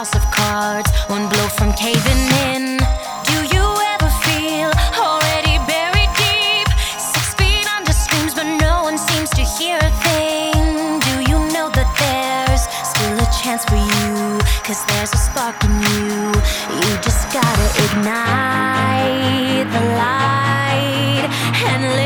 house of cards, one blow from caving in. Do you ever feel already buried deep, 6 feet under screams, but no one seems to hear a thing? Do you know that there's still a chance for you? 'Cause there's a spark in you. You just gotta ignite the light and live